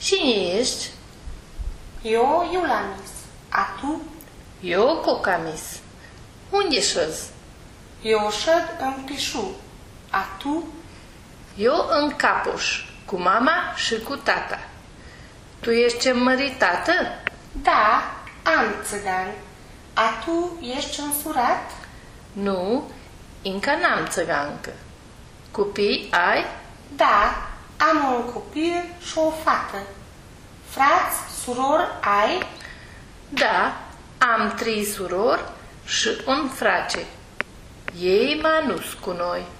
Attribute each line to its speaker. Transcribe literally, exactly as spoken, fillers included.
Speaker 1: Cine ești?
Speaker 2: Eu, Iulamis. A tu?
Speaker 1: Eu, Cocamis. Unde șezi?
Speaker 2: Eu șed în Pișu. A tu?
Speaker 1: Eu în Capoș, cu mama și cu tata. Tu ești măritată?
Speaker 2: Da, am țăgan. A tu ești însurat?
Speaker 1: Nu, încă n-am țăgancă. Copii ai?
Speaker 2: Da, am un copil și o fată. Frați, surori ai?
Speaker 1: Da, am trei surori și un frate. Ei m-a nus cu noi.